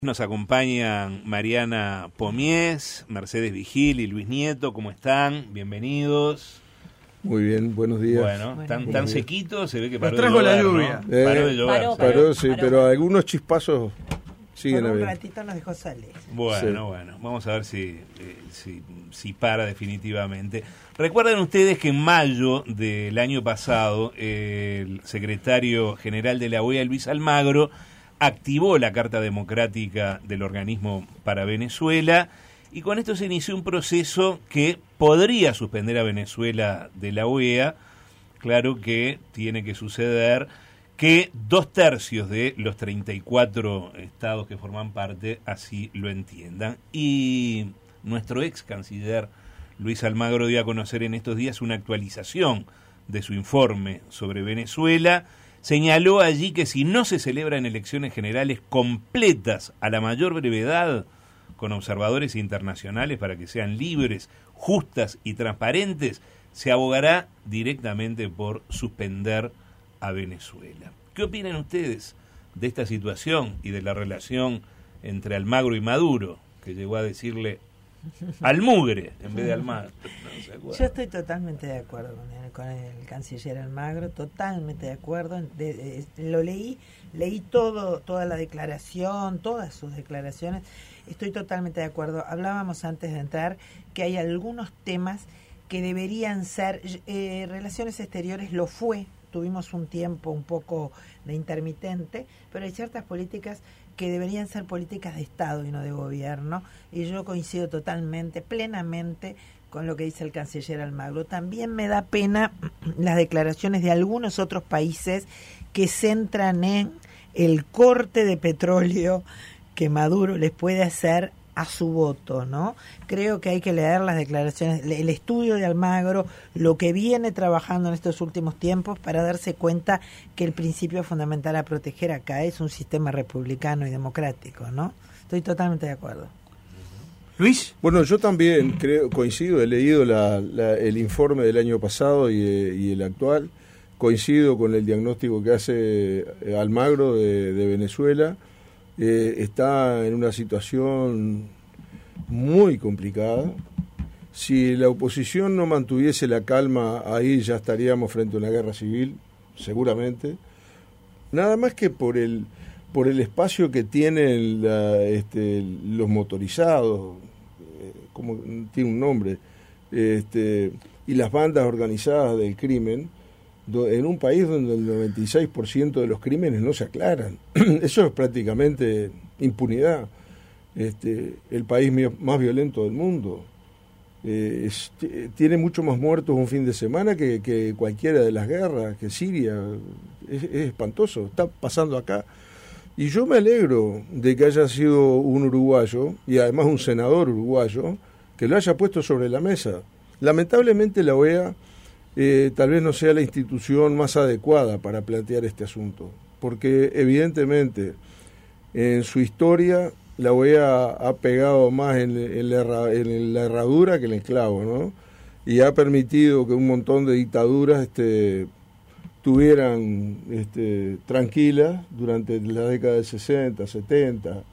Nos acompañan Mariana Pomies, Mercedes Vigil y Luis Nieto. ¿Cómo están? Bienvenidos. Muy bien, buenos días. Bueno, tan sequito, se ve que paró Nos trajo de llover, la lluvia. ¿no? Paró de llover. Paró, sí, pero algunos chispazos siguen Por un habiendo. ratito nos dejó salir. Bueno, vamos a ver si para definitivamente. Recuerden ustedes que en mayo del año pasado el secretario general de la OEA, Luis Almagro, activó la Carta Democrática del Organismo para Venezuela y con esto se inició un proceso que podría suspender a Venezuela de la OEA. Claro que tiene que suceder que 2/3 de los 34 estados que forman parte así lo entiendan. Y nuestro ex canciller Luis Almagro dio a conocer en estos días una actualización de su informe sobre Venezuela. Señaló allí que si no se celebran elecciones generales completas a la mayor brevedad, con observadores internacionales para que sean libres, justas y transparentes, se abogará directamente por suspender a Venezuela. ¿Qué opinan ustedes de esta situación y de la relación entre Almagro y Maduro, que llegó a decirle Almugre en vez de Almagro? No, yo estoy totalmente de acuerdo con el canciller Almagro, totalmente de acuerdo. Lo leí toda la declaración, todas sus declaraciones. Estoy totalmente de acuerdo. Hablábamos antes de entrar que hay algunos temas que deberían ser, relaciones exteriores lo fue, tuvimos un tiempo un poco de intermitente, pero hay ciertas políticas que deberían ser políticas de Estado y no de gobierno, y yo coincido totalmente, plenamente con lo que dice el canciller Almagro. También me da pena las declaraciones de algunos otros países que centran en el corte de petróleo que Maduro les puede hacer a su voto, ¿no? Creo que hay que leer las declaraciones, el estudio de Almagro, lo que viene trabajando en estos últimos tiempos para darse cuenta que el principio fundamental a proteger acá es un sistema republicano y democrático, ¿no? Estoy totalmente de acuerdo. Luis. Bueno, yo también coincido, he leído el informe del año pasado y el actual, coincido con el diagnóstico que hace Almagro de Venezuela. Está en una situación muy complicada. Si la oposición no mantuviese la calma, ahí ya estaríamos frente a una guerra civil, seguramente. Nada más que por el espacio que tienen los motorizados, como tiene un nombre, y las bandas organizadas del crimen, en un país donde el 96% de los crímenes no se aclaran. Eso es prácticamente impunidad. El país más violento del mundo. Tiene mucho más muertos un fin de semana que cualquiera de las guerras, que Siria. Es espantoso, está pasando acá. Y yo me alegro de que haya sido un uruguayo, y además un senador uruguayo, que lo haya puesto sobre la mesa. Lamentablemente la OEA tal vez no sea la institución más adecuada para plantear este asunto, porque evidentemente en su historia la OEA ha pegado más en la herradura que en el clavo, ¿no? Y ha permitido que un montón de dictaduras tuvieran tranquilas durante la década de 60, 70,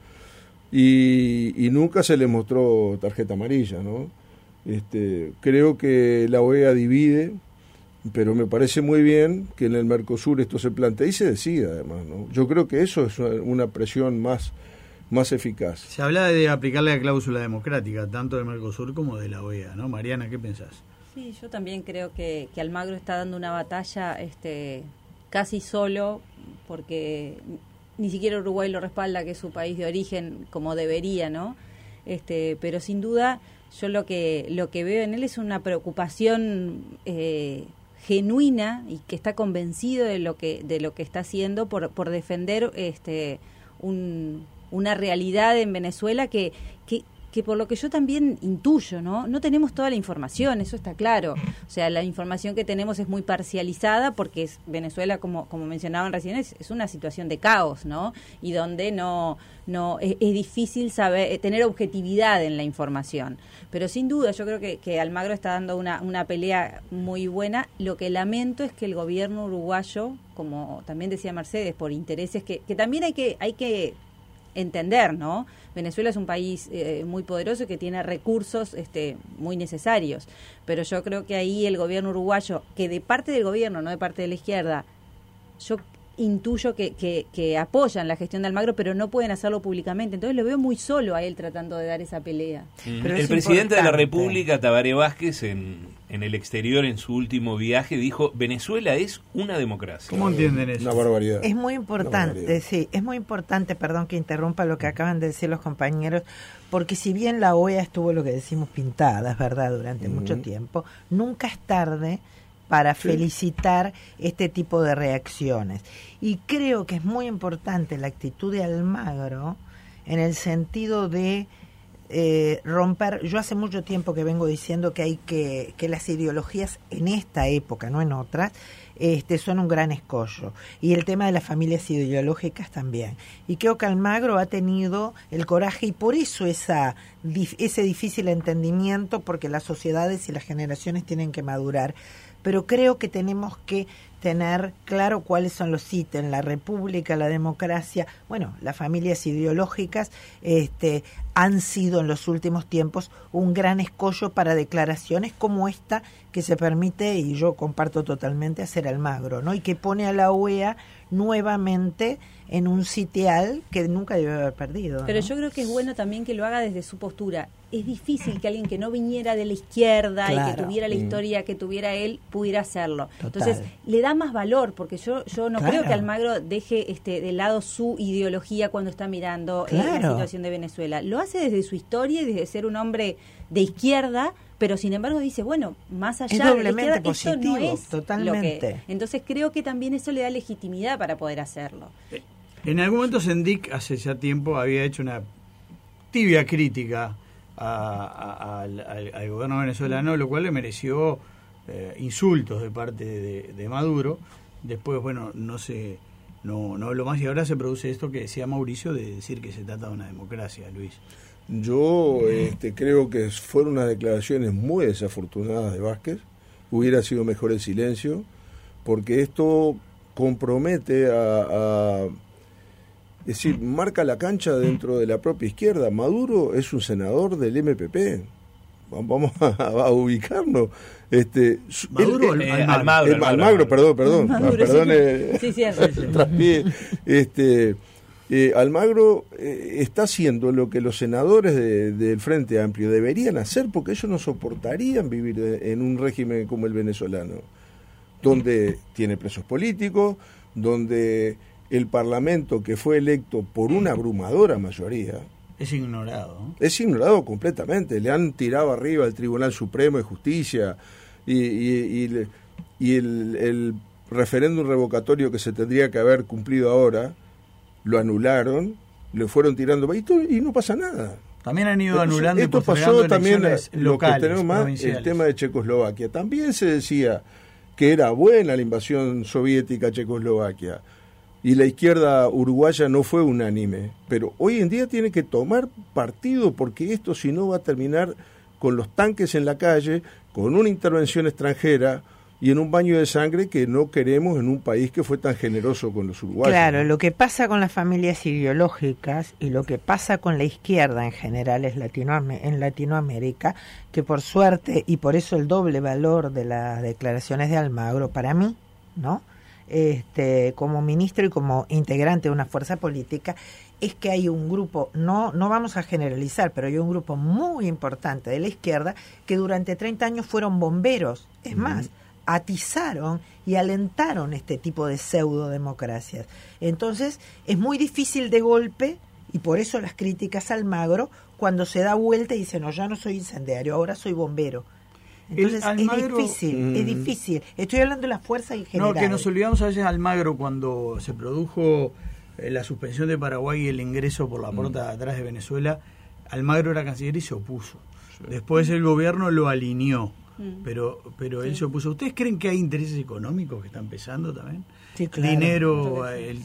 y nunca se les mostró tarjeta amarilla, ¿no? Creo que la OEA divide, pero me parece muy bien que en el Mercosur esto se plantee y se decida, además, ¿no? Yo creo que eso es una presión más eficaz. Se habla de aplicarle la cláusula democrática, tanto del Mercosur como de la OEA, ¿no? Mariana, ¿qué pensás? Sí, yo también creo que Almagro está dando una batalla casi solo, porque ni siquiera Uruguay lo respalda, que es su país de origen, como debería, ¿no? Pero sin duda yo lo que veo en él es una preocupación genuina, y que está convencido de lo que está haciendo por defender una realidad en Venezuela que por lo que yo también intuyo, no tenemos toda la información, eso está claro. O sea, la información que tenemos es muy parcializada, porque Venezuela, como mencionaban recién, es una situación de caos, ¿no? Y donde no es difícil saber tener objetividad en la información. Pero sin duda yo creo que Almagro está dando una pelea muy buena. Lo que lamento es que el gobierno uruguayo, como también decía Mercedes, por intereses que también hay que entender, ¿no? Venezuela es un país muy poderoso y que tiene recursos muy necesarios, pero yo creo que ahí el gobierno uruguayo, que de parte del gobierno, no de parte de la izquierda, yo intuyo que apoyan la gestión de Almagro, pero no pueden hacerlo públicamente. Entonces lo veo muy solo a él tratando de dar esa pelea. Pero el presidente de la República, Tabaré Vázquez, en el exterior, en su último viaje, dijo: Venezuela es una democracia. ¿Cómo entienden eso? Una barbaridad. Es muy importante, sí, es muy importante, perdón que interrumpa lo que acaban de decir los compañeros, porque si bien la OEA estuvo, lo que decimos, pintada, es verdad, durante mucho tiempo, nunca es tarde para felicitar este tipo de reacciones. Y creo que es muy importante la actitud de Almagro en el sentido de romper. Yo hace mucho tiempo que vengo diciendo que hay que las ideologías en esta época, no en otras, son un gran escollo. Y el tema de las familias ideológicas también. Y creo que Almagro ha tenido el coraje, y por eso ese difícil entendimiento, porque las sociedades y las generaciones tienen que madurar. Pero creo que tenemos que tener claro cuáles son los ítems, la república, la democracia. Bueno, las familias ideológicas han sido en los últimos tiempos un gran escollo para declaraciones como esta que se permite, y yo comparto totalmente, hacer Almagro, ¿no? Y que pone a la OEA nuevamente en un sitial que nunca debe haber perdido, ¿no? Pero yo creo que es bueno también que lo haga desde su postura. Es difícil que alguien que no viniera de la izquierda y que tuviera la historia que tuviera él pudiera hacerlo. Total. Entonces le da más valor, porque yo no creo que Almagro deje de lado su ideología cuando está mirando la situación de Venezuela. Lo hace desde su historia y desde ser un hombre de izquierda, pero sin embargo dice, bueno, más allá de la izquierda, positivo, eso no es totalmente. Entonces creo que también eso le da legitimidad para poder hacerlo. En algún momento Sendik, hace ya tiempo, había hecho una tibia crítica al gobierno venezolano, lo cual le mereció insultos de parte de Maduro. Después, bueno, no habló más, y ahora se produce esto que decía Mauricio, de decir que se trata de una democracia, Luis. Yo creo que fueron unas declaraciones muy desafortunadas de Vázquez. Hubiera sido mejor el silencio, porque esto compromete es decir, marca la cancha dentro de la propia izquierda. Maduro es un senador del MPP. Vamos a ubicarnos. Almagro, perdón. Almagro está haciendo lo que los senadores del Frente Amplio deberían hacer, porque ellos no soportarían vivir en un régimen como el venezolano, donde tiene presos políticos, donde el Parlamento, que fue electo por una abrumadora mayoría, es ignorado, ¿no? Es ignorado completamente. Le han tirado arriba al Tribunal Supremo de Justicia y el referéndum revocatorio que se tendría que haber cumplido ahora, lo anularon, le fueron tirando y no pasa nada. También han ido anulando. Esto pasó también lo que tenemos más, el tema de Checoslovaquia. También se decía que era buena la invasión soviética a Checoslovaquia, y la izquierda uruguaya no fue unánime, pero hoy en día tiene que tomar partido, porque esto si no va a terminar con los tanques en la calle, con una intervención extranjera y en un baño de sangre que no queremos en un país que fue tan generoso con los uruguayos. Claro, lo que pasa con las familias ideológicas y lo que pasa con la izquierda en general en Latinoamérica, que por suerte, y por eso el doble valor de las declaraciones de Almagro para mí, ¿no?, como ministro y como integrante de una fuerza política, es que hay un grupo, no vamos a generalizar, pero hay un grupo muy importante de la izquierda que durante 30 años fueron bomberos, es más, atizaron y alentaron este tipo de pseudo-democracias. Entonces, es muy difícil de golpe, y por eso las críticas a Almagro, cuando se da vuelta y dice, no, ya no soy incendiario, ahora soy bombero. Entonces Almagro, es difícil. Estoy hablando de la fuerza en general. No, que nos olvidamos a veces Almagro cuando se produjo la suspensión de Paraguay y el ingreso por la puerta de atrás de Venezuela. Almagro era canciller y se opuso. Sí. Después el gobierno lo alineó, pero él se opuso. ¿Ustedes creen que hay intereses económicos que están empezando también? Sí, claro. Dinero,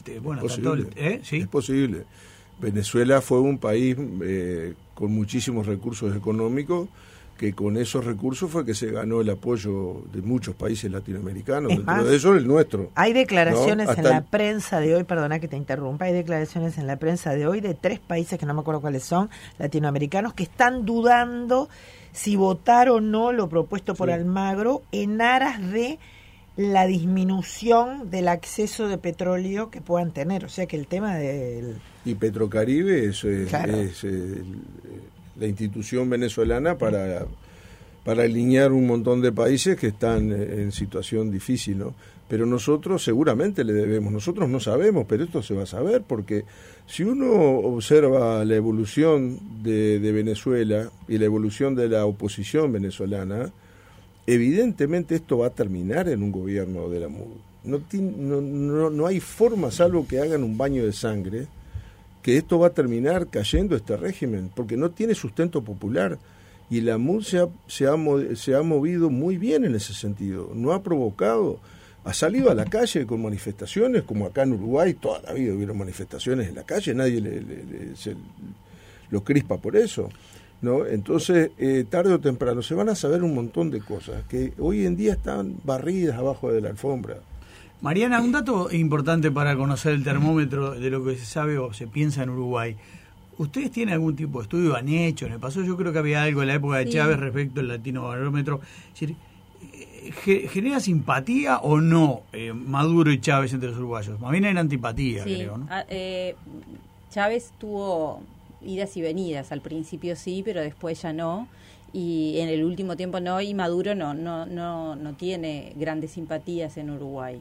¿Sí? Es posible. Venezuela fue un país con muchísimos recursos económicos, que con esos recursos fue que se ganó el apoyo de muchos países latinoamericanos, Es dentro más, de eso el nuestro. Hay declaraciones, ¿no? en la prensa de hoy, perdona que te interrumpa, hay declaraciones en la prensa de hoy de 3 países, que no me acuerdo cuáles son, latinoamericanos, que están dudando si votar o no lo propuesto por Almagro en aras de la disminución del acceso de petróleo que puedan tener. O sea que el tema del... Y Petrocaribe Claro. es la institución venezolana para alinear un montón de países que están en situación difícil, ¿no? Pero nosotros seguramente le debemos, nosotros no sabemos, pero esto se va a saber, porque si uno observa la evolución de Venezuela y la evolución de la oposición venezolana, evidentemente esto va a terminar en un gobierno de la MUD. No hay forma, salvo que hagan un baño de sangre, que esto va a terminar cayendo este régimen, porque no tiene sustento popular. Y la MUD se ha movido muy bien en ese sentido. No ha provocado, ha salido a la calle con manifestaciones, como acá en Uruguay, toda la vida hubieron manifestaciones en la calle, nadie lo crispa por eso, ¿no? Entonces, tarde o temprano se van a saber un montón de cosas que hoy en día están barridas abajo de la alfombra. Mariana, un dato importante para conocer el termómetro de lo que se sabe o se piensa en Uruguay. ¿Ustedes tienen algún tipo de estudio? ¿Han hecho? ¿Les pasó? Yo creo que había algo en la época de Chávez respecto al latinobarómetro. Es decir, ¿genera simpatía o no Maduro y Chávez entre los uruguayos? Más bien era antipatía, creo, ¿no? Chávez tuvo idas y venidas. Al principio sí, pero después ya no. Y en el último tiempo no. Y Maduro no tiene grandes simpatías en Uruguay.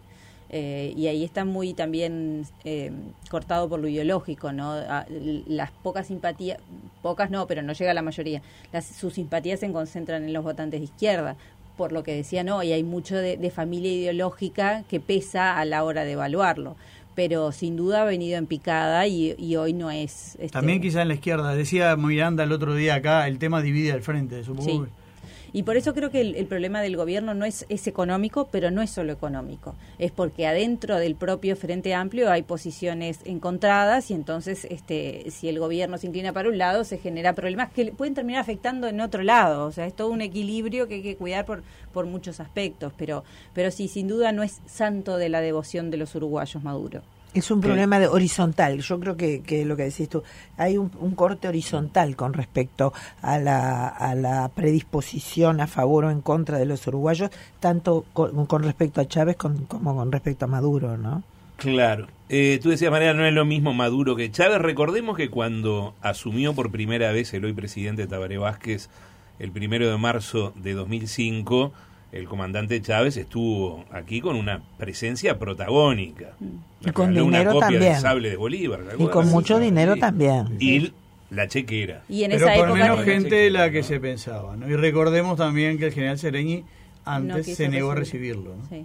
Y ahí está muy también cortado por lo ideológico, ¿no? Las pocas simpatías, pocas no, pero no llega a la mayoría, sus simpatías se concentran en los votantes de izquierda, por lo que decían hoy, hay mucho de familia ideológica que pesa a la hora de evaluarlo, pero sin duda ha venido en picada y hoy no es... También quizá en la izquierda, decía Miranda el otro día acá, el tema divide al frente, supongo. Sí. Y por eso creo que el problema del gobierno no es económico, pero no es solo económico. Es porque adentro del propio Frente Amplio hay posiciones encontradas y entonces si el gobierno se inclina para un lado se genera problemas que pueden terminar afectando en otro lado. O sea, es todo un equilibrio que hay que cuidar por muchos aspectos. Pero sí, sin duda no es santo de la devoción de los uruguayos Maduro. Es un problema horizontal. Yo creo que lo que decís tú, hay un corte horizontal con respecto a la predisposición a favor o en contra de los uruguayos, tanto con respecto a Chávez como con respecto a Maduro, ¿no? Claro. Tú decías, María, no es lo mismo Maduro que Chávez. Recordemos que cuando asumió por primera vez el hoy presidente Tabaré Vázquez, el 1 de marzo de 2005, el comandante Chávez estuvo aquí con una presencia protagónica. Y con dinero una copia también. del sable de Bolívar. Y con mucho dinero también. Y la chequera. Y en pero esa por época menos gente de la que se pensaba, ¿no? Y recordemos también que el general Sereñi antes se negó a recibirlo, ¿no?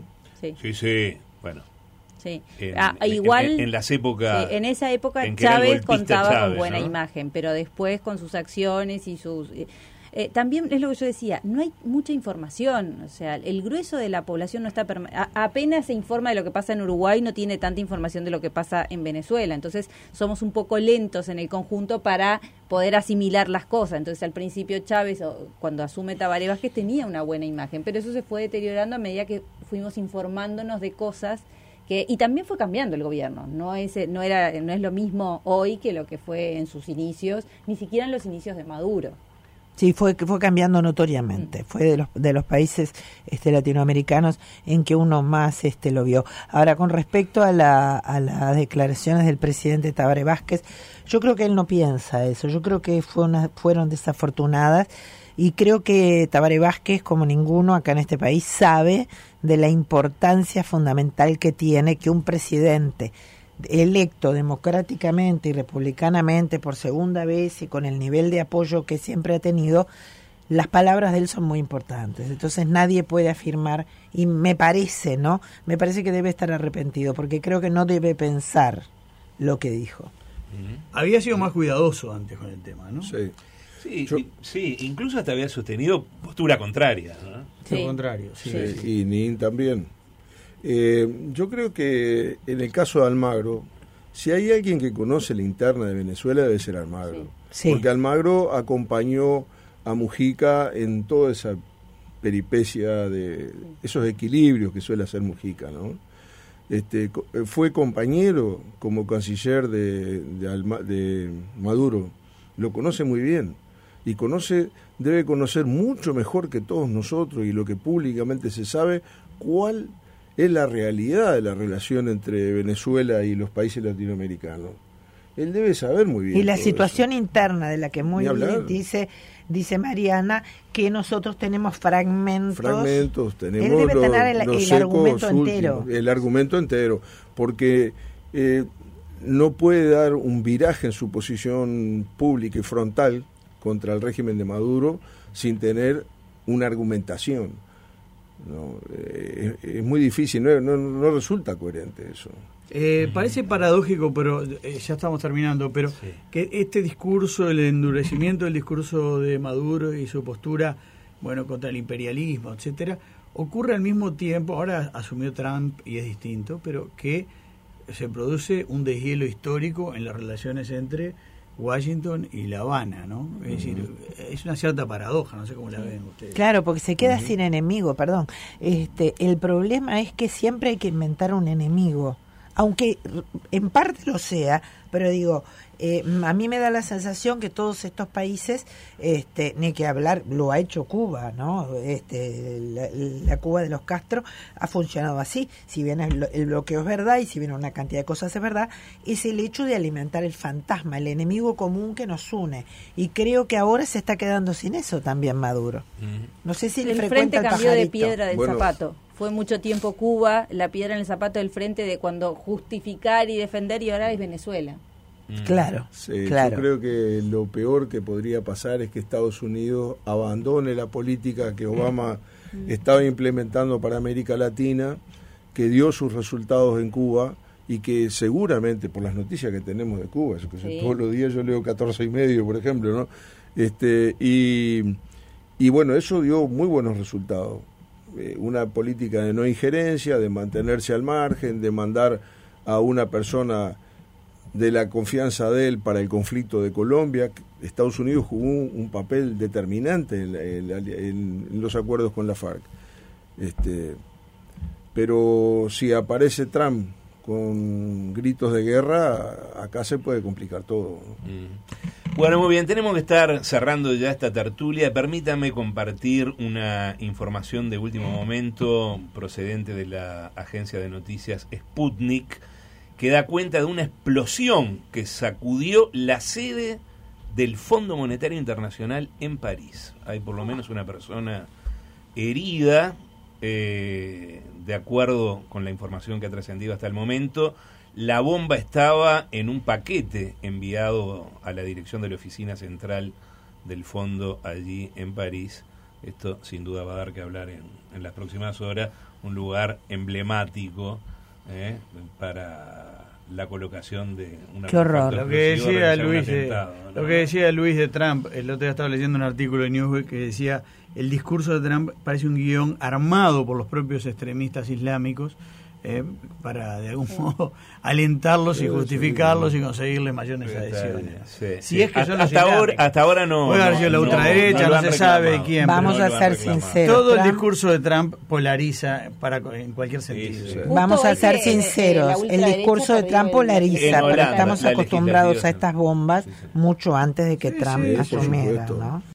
Sí. Bueno. Sí. Igual en las épocas, en esa época Chávez contaba Chávez, con buena imagen, pero después con sus acciones y sus también es lo que yo decía, no hay mucha información, o sea, el grueso de la población no está apenas se informa de lo que pasa en Uruguay, no tiene tanta información de lo que pasa en Venezuela, entonces somos un poco lentos en el conjunto para poder asimilar las cosas. Entonces al principio Chávez, cuando asume Tabaré Vázquez, tenía una buena imagen, pero eso se fue deteriorando a medida que fuimos informándonos de cosas y también fue cambiando el gobierno, no es lo mismo hoy que lo que fue en sus inicios, ni siquiera en los inicios de Maduro. Sí, fue cambiando notoriamente. Fue de los países latinoamericanos en que uno más lo vio. Ahora, con respecto a las declaraciones del presidente Tabaré Vázquez, yo creo que él no piensa eso. Yo creo que fueron desafortunadas y creo que Tabaré Vázquez, como ninguno acá en este país, sabe de la importancia fundamental que tiene que un presidente electo democráticamente y republicanamente por segunda vez y con el nivel de apoyo que siempre ha tenido, las palabras de él son muy importantes. Entonces nadie puede afirmar, y me parece que debe estar arrepentido, porque creo que no debe pensar lo que dijo. Había sido más cuidadoso antes con el tema, ¿no? Sí, incluso hasta había sostenido postura contraria, ¿no? Sí. Lo contrario, sí. Y Nin también. Yo creo que en el caso de Almagro, si hay alguien que conoce la interna de Venezuela, debe ser Almagro. Sí. Porque Almagro acompañó a Mujica en toda esa peripecia de esos equilibrios que suele hacer Mujica, ¿no? Fue compañero como canciller de Maduro, lo conoce muy bien y debe conocer mucho mejor que todos nosotros y lo que públicamente se sabe cuál es la realidad de la relación entre Venezuela y los países latinoamericanos. Él debe saber muy bien. Y la todo situación eso. interna de la que muy bien dice Mariana, que nosotros tenemos fragmentos. Tenemos él debe tener el argumento últimos, entero. El argumento entero, porque no puede dar un viraje en su posición pública y frontal contra el régimen de Maduro sin tener una argumentación. No, es muy difícil, no resulta coherente eso. Parece paradójico, pero ya estamos terminando, pero sí, que este discurso, el endurecimiento del discurso de Maduro y su postura, bueno, contra el imperialismo, etcétera, ocurre al mismo tiempo, ahora asumió Trump y es distinto, pero que se produce un deshielo histórico en las relaciones entre Washington y La Habana, ¿no? Es decir, es una cierta paradoja, no sé cómo la ven ustedes. Claro, porque se queda sin enemigo, perdón. El problema es que siempre hay que inventar un enemigo, aunque en parte lo sea, pero digo, a mí me da la sensación que todos estos países, ni que hablar, lo ha hecho Cuba, ¿no? La Cuba de los Castro ha funcionado así, si bien el bloqueo es verdad y si bien una cantidad de cosas es verdad, es el hecho de alimentar el fantasma, el enemigo común que nos une, y creo que ahora se está quedando sin eso también Maduro. No sé si el frente cambió de piedra del zapato. Fue mucho tiempo Cuba, la piedra en el zapato del frente de cuando justificar y defender, y ahora es Venezuela. Claro, sí, claro. Yo creo que lo peor que podría pasar es que Estados Unidos abandone la política que Obama estaba implementando para América Latina, que dio sus resultados en Cuba y que seguramente, por las noticias que tenemos de Cuba, eso que sí, todos los días yo leo 14:30, por ejemplo, ¿no? Y bueno, eso dio muy buenos resultados. Una política de no injerencia, de mantenerse al margen, de mandar a una persona de la confianza de él para el conflicto de Colombia. Estados Unidos jugó un papel determinante en los acuerdos con la FARC. Pero si aparece Trump con gritos de guerra, acá se puede complicar todo. Bueno, muy bien, tenemos que estar cerrando ya esta tertulia. Permítame compartir una información de último momento procedente de la agencia de noticias Sputnik, que da cuenta de una explosión que sacudió la sede del Fondo Monetario Internacional en París. Hay por lo menos una persona herida, de acuerdo con la información que ha trascendido hasta el momento. La bomba estaba en un paquete enviado a la dirección de la oficina central del fondo allí en París. Esto sin duda va a dar que hablar en las próximas horas. Un lugar emblemático para la colocación de una... Qué horror. Lo que decía Luis de Trump, el otro día estaba leyendo un artículo de Newsweek que decía: el discurso de Trump parece un guión armado por los propios extremistas islámicos, para de algún modo alentarlos y justificarlos y conseguirles mayores adhesiones. Sí. Si es que son los hasta ahora no. Puede haber sido la ultraderecha, no se sabe de quién. Vamos a ser sinceros. Todo el discurso de Trump polariza en cualquier sentido. Sí. Vamos a ser sinceros. El discurso de Trump polariza, pero estamos acostumbrados a estas bombas mucho antes de que Trump asumiera, ¿no?